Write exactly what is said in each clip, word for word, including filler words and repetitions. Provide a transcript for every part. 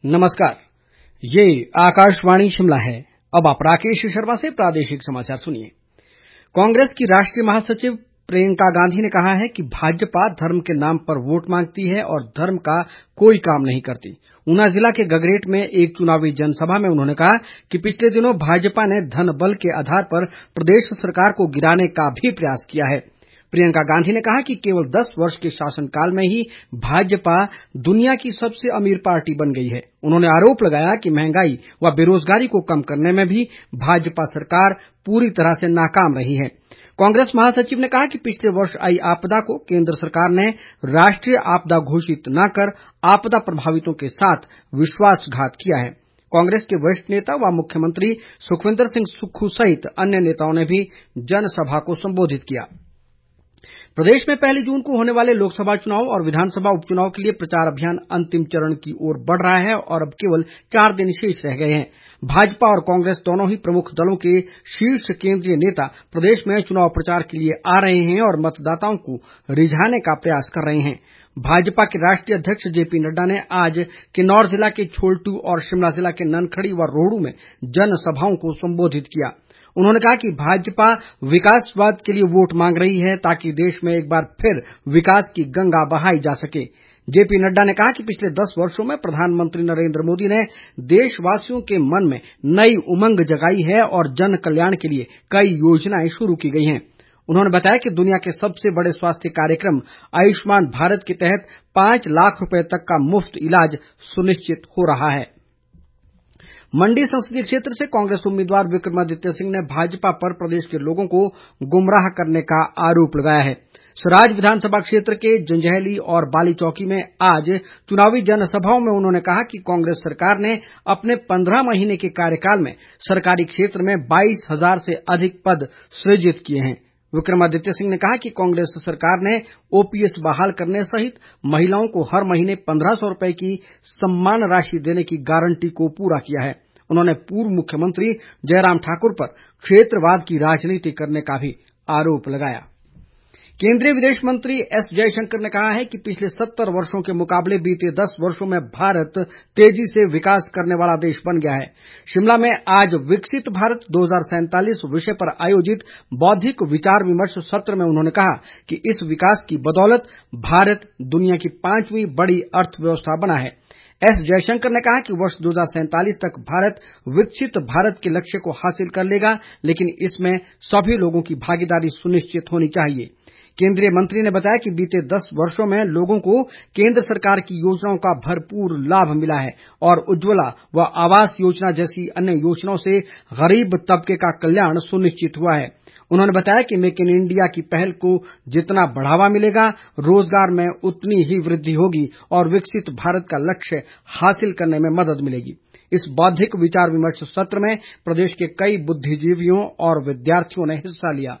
नमस्कार, ये आकाशवाणी शिमला है। अब आप राकेश शर्मा से प्रादेशिक समाचार सुनिए। कांग्रेस की राष्ट्रीय महासचिव प्रियंका गांधी ने कहा है कि भाजपा धर्म के नाम पर वोट मांगती है और धर्म का कोई काम नहीं करती। ऊना जिला के गगरेट में एक चुनावी जनसभा में उन्होंने कहा कि पिछले दिनों भाजपा ने धन बल के आधार पर प्रदेश सरकार को गिराने का भी प्रयास किया है। प्रियंका गांधी ने कहा कि केवल दस वर्ष के शासनकाल में ही भाजपा दुनिया की सबसे अमीर पार्टी बन गई है। उन्होंने आरोप लगाया कि महंगाई व बेरोजगारी को कम करने में भी भाजपा सरकार पूरी तरह से नाकाम रही है। कांग्रेस महासचिव ने कहा कि पिछले वर्ष आई आपदा को केंद्र सरकार ने राष्ट्रीय आपदा घोषित न कर आपदा प्रभावितों के साथ विश्वासघात किया है। कांग्रेस के वरिष्ठ नेता व मुख्यमंत्री सुखविंदर सिंह सुक्खू सहित अन्य नेताओं ने भी जनसभा को संबोधित किया। प्रदेश में पहली जून को होने वाले लोकसभा चुनाव और विधानसभा उपचुनाव के लिए प्रचार अभियान अंतिम चरण की ओर बढ़ रहा है और अब केवल चार दिन शेष रह गए हैं। भाजपा और कांग्रेस दोनों ही प्रमुख दलों के शीर्ष केंद्रीय नेता प्रदेश में चुनाव प्रचार के लिए आ रहे हैं और मतदाताओं को रिझाने का प्रयास कर रहे हैं। भाजपा के राष्ट्रीय अध्यक्ष जेपी नड्डा ने आज किन्नौर जिला के छोलटू और शिमला जिला के ननखड़ी व रोहडू में जनसभाओं को संबोधित किया। उन्होंने कहा कि भाजपा विकासवाद के लिए वोट मांग रही है ताकि देश में एक बार फिर विकास की गंगा बहाई जा सके। जेपी नड्डा ने कहा कि पिछले दस वर्षों में प्रधानमंत्री नरेंद्र मोदी ने देशवासियों के मन में नई उमंग जगाई है और जन कल्याण के लिए कई योजनाएं शुरू की गई हैं। उन्होंने बताया कि दुनिया के सबसे बड़े स्वास्थ्य कार्यक्रम आयुष्मान भारत के तहत पांच लाख रुपए तक का मुफ्त इलाज सुनिश्चित हो रहा है। मंडी संसदीय क्षेत्र से कांग्रेस उम्मीदवार विक्रमादित्य सिंह ने भाजपा पर प्रदेश के लोगों को गुमराह करने का आरोप लगाया है। सराज विधानसभा क्षेत्र के जंजैहली और बाली चौकी में आज चुनावी जनसभाओं में उन्होंने कहा कि कांग्रेस सरकार ने अपने पंद्रह महीने के कार्यकाल में सरकारी क्षेत्र में बाईस हजार से अधिक पद सृजित किए हैं। विक्रमादित्य सिंह ने कहा कि कांग्रेस सरकार ने ओपीएस बहाल करने सहित महिलाओं को हर महीने पंद्रह सौ रुपए की सम्मान राशि देने की गारंटी को पूरा किया है। उन्होंने पूर्व मुख्यमंत्री जयराम ठाकुर पर क्षेत्रवाद की राजनीति करने का भी आरोप लगाया। केंद्रीय विदेश मंत्री एस जयशंकर ने कहा है कि पिछले सत्तर वर्षों के मुकाबले बीते दस वर्षों में भारत तेजी से विकास करने वाला देश बन गया है। शिमला में आज विकसित भारत दो हजार सैंतालीस विषय पर आयोजित बौद्धिक विचार विमर्श सत्र में उन्होंने कहा कि इस विकास की बदौलत भारत दुनिया की पांचवीं बड़ी अर्थव्यवस्था बना है। एस जयशंकर ने कहा कि वर्ष दो हजार सैंतालीस तक भारत विकसित भारत के लक्ष्य को हासिल कर लेगा, लेकिन इसमें सभी लोगों की भागीदारी सुनिश्चित होनी चाहिए। केंद्रीय मंत्री ने बताया कि बीते दस वर्षों में लोगों को केंद्र सरकार की योजनाओं का भरपूर लाभ मिला है और उज्ज्वला व आवास योजना जैसी अन्य योजनाओं से गरीब तबके का कल्याण सुनिश्चित हुआ है। उन्होंने बताया कि मेक इन इंडिया की पहल को जितना बढ़ावा मिलेगा, रोजगार में उतनी ही वृद्धि होगी और विकसित भारत का लक्ष्य हासिल करने में मदद मिलेगी। इस बौद्धिक विचार विमर्श सत्र में प्रदेश के कई बुद्धिजीवियों और विद्यार्थियों ने हिस्सा लिया।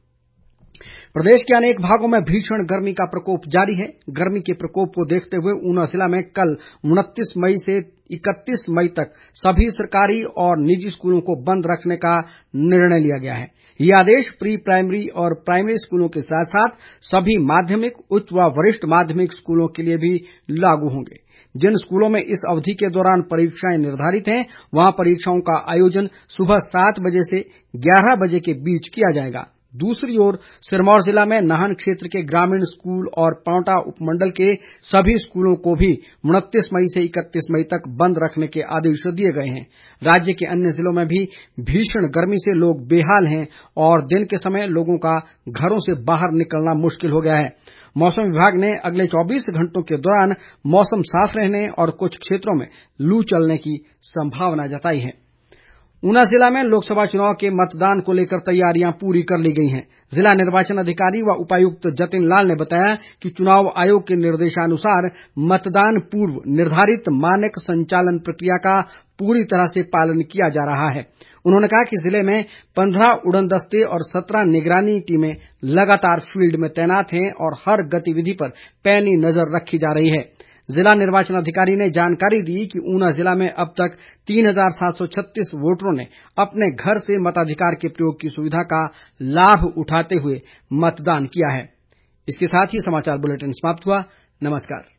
प्रदेश के अनेक भागों में भीषण गर्मी का प्रकोप जारी है। गर्मी के प्रकोप को देखते हुए ऊना जिला में कल उनतीस मई से इकतीस मई तक सभी सरकारी और निजी स्कूलों को बंद रखने का निर्णय लिया गया है। ये आदेश प्री प्राइमरी और प्राइमरी स्कूलों के साथ साथ सभी माध्यमिक, उच्च व वरिष्ठ माध्यमिक स्कूलों के लिए भी लागू होंगे। जिन स्कूलों में इस अवधि के दौरान परीक्षाएं निर्धारित हैं, वहां परीक्षाओं का आयोजन सुबह सात बजे से ग्यारह बजे के बीच किया जाएगा। दूसरी ओर सिरमौर जिला में नाहन क्षेत्र के ग्रामीण स्कूल और पांवटा उपमंडल के सभी स्कूलों को भी उनतीस मई से इकतीस मई तक बंद रखने के आदेश दिए गए हैं। राज्य के अन्य जिलों में भी भीषण गर्मी से लोग बेहाल हैं और दिन के समय लोगों का घरों से बाहर निकलना मुश्किल हो गया है। मौसम विभाग ने अगले चौबीस घंटों के दौरान मौसम साफ रहने और कुछ क्षेत्रों में लू चलने की संभावना जताई है। ऊना जिला में लोकसभा चुनाव के मतदान को लेकर तैयारियां पूरी कर ली गई हैं। जिला निर्वाचन अधिकारी व उपायुक्त जतिन लाल ने बताया कि चुनाव आयोग के निर्देशानुसार मतदान पूर्व निर्धारित मानक संचालन प्रक्रिया का पूरी तरह से पालन किया जा रहा है। उन्होंने कहा कि जिले में पंद्रह उड़न दस्ते और सत्रह निगरानी टीमें लगातार फील्ड में तैनात हैं और हर गतिविधि पर पैनी नजर रखी जा रही है। जिला निर्वाचन अधिकारी ने जानकारी दी कि ऊना जिला में अब तक तीन हजार सात सौ छत्तीस वोटरों ने अपने घर से मताधिकार के प्रयोग की सुविधा का लाभ उठाते हुए मतदान किया है। इसके साथ ही समाचार बुलेटिन समाप्त हुआ। नमस्कार।